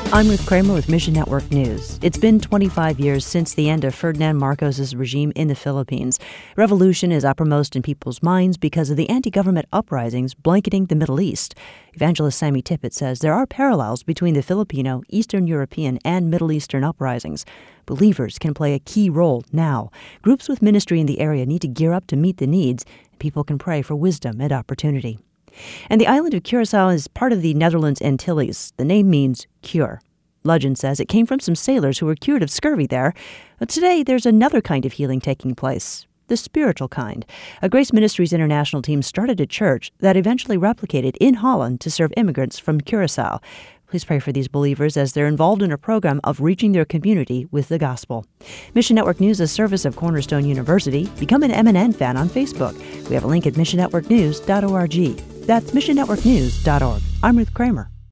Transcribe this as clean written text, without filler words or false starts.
I'm Ruth Kramer with Mission Network News. It's been 25 years since the end of Ferdinand Marcos' regime in the Philippines. Revolution is uppermost in people's minds because of the anti-government uprisings blanketing the Middle East. Evangelist Sammy Tippett says there are parallels between the Filipino, Eastern European, and Middle Eastern uprisings. Believers can play a key role now. Groups with ministry in the area need to gear up to meet the needs, and people can pray for wisdom and opportunity. And the island of Curacao is part of the Netherlands Antilles. The name means cure. Legend says it came from some sailors who were cured of scurvy there. But today, there's another kind of healing taking place, the spiritual kind. A Grace Ministries International team started a church that eventually replicated in Holland to serve immigrants from Curacao. Please pray for these believers as they're involved in a program of reaching their community with the gospel. Mission Network News is a service of Cornerstone University. Become an MNN fan on Facebook. We have a link at missionnetworknews.org. That's missionnetworknews.org. I'm Ruth Kramer.